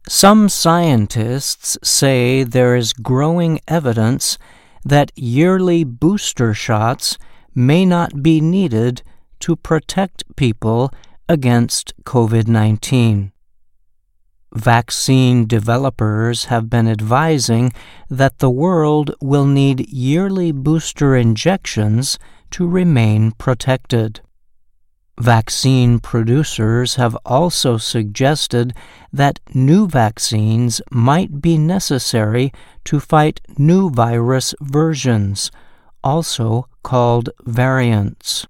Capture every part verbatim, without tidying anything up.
Some scientists say there is growing evidence that yearly booster shots may not be needed to protect people against COVID nineteen. Vaccine developers have been advising that the world will need yearly booster injections to remain protected. Vaccine producers have also suggested that new vaccines might be necessary to fight new virus versions, also called variants.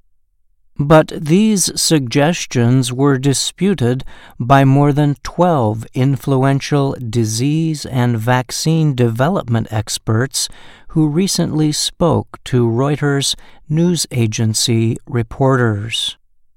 But these suggestions were disputed by more than twelve influential disease and vaccine development experts who recently spoke to Reuters news agency reporters.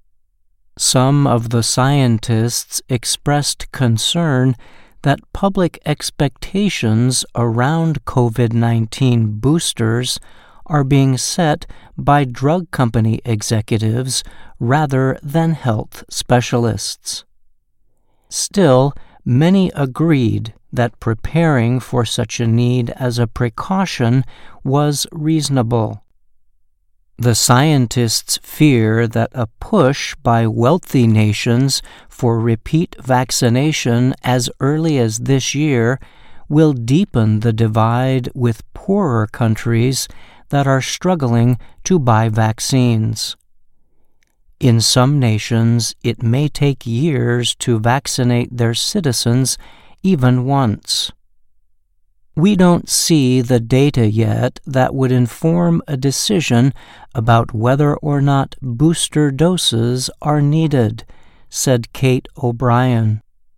Some of the scientists expressed concern that public expectations around COVID nineteen boosters are being set by drug company executives rather than health specialists. Still, many agreed that preparing for such a need as a precaution was reasonable. The scientists fear that a push by wealthy nations for repeat vaccination as early as this year will deepen the divide with poorer countries that are struggling to buy vaccines. In some nations, it may take years to vaccinate their citizens even once. We don't see the data yet that would inform a decision about whether or not booster doses are needed, said Kate O'Brien.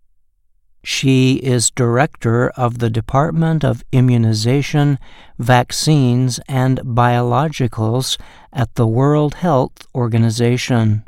She is director of the Department of Immunization, Vaccines, and Biologicals at the World Health Organization.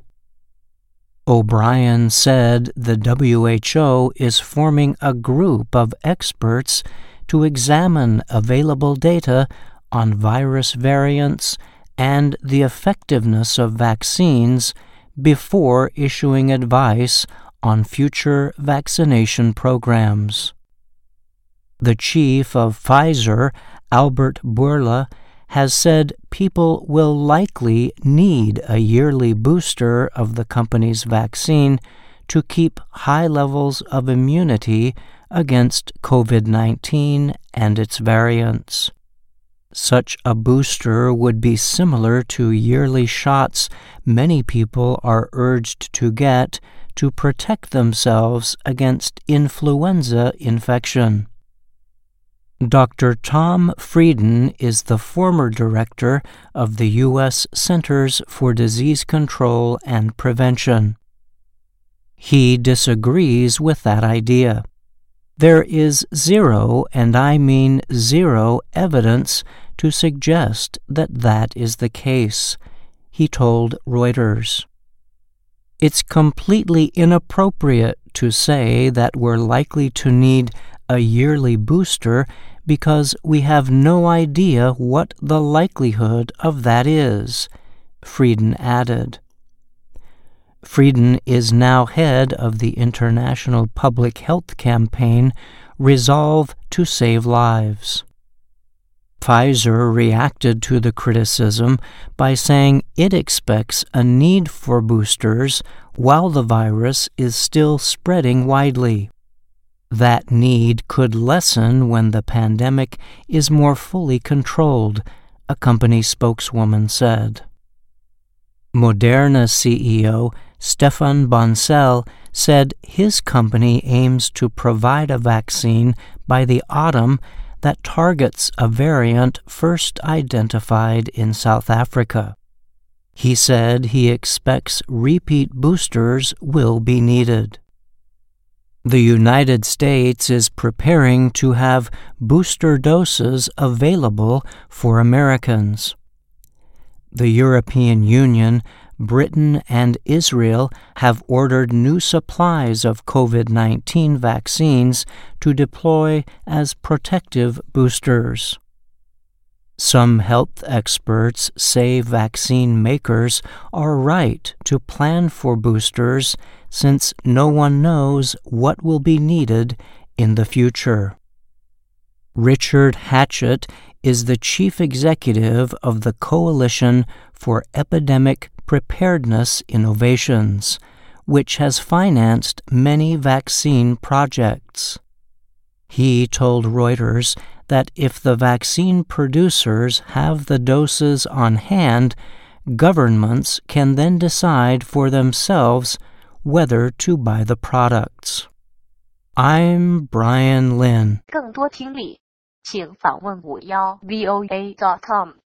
O'Brien said the W H O is forming a group of experts to examine available data on virus variants and the effectiveness of vaccines before issuing advice on future vaccination programs. The chief of Pfizer, Albert Bourla, has said people will likely need a yearly booster of the company's vaccine to keep high levels of immunity against COVID nineteen and its variants. Such a booster would be similar to yearly shots many people are urged to get to protect themselves against influenza infection. Doctor Tom Frieden is the former director of the U S Centers for Disease Control and Prevention. He disagrees with that idea. There is zero, and I mean zero, evidence to suggest that that is the case, he told Reuters. It's completely inappropriate to say that we're likely to need a yearly booster because we have no idea what the likelihood of that is, Frieden added. Frieden is now head of the international public health campaign Resolve to Save Lives. Pfizer reacted to the criticism by saying it expects a need for boosters while the virus is still spreading widely. That need could lessen when the pandemic is more fully controlled, a company spokeswoman said. Moderna C E O Stefan Bancel said his company aims to provide a vaccine by the autumn that targets a variant first identified in South Africa. He said he expects repeat boosters will be needed. The United States is preparing to have booster doses available for Americans. The European Union, Britain, and Israel have ordered new supplies of COVID nineteen vaccines to deploy as protective boosters. Some health experts say vaccine makers are right to plan for boosters since no one knows what will be needed in the future. Richard Hatchett is the chief executive of the Coalition for Epidemic Preparedness Innovations, which has financed many vaccine projects. He told Reuters that if the vaccine producers have the doses on hand, governments can then decide for themselves whether to buy the products. I'm Brian Lynn. 更多听力，请访问五幺 V O A dot com。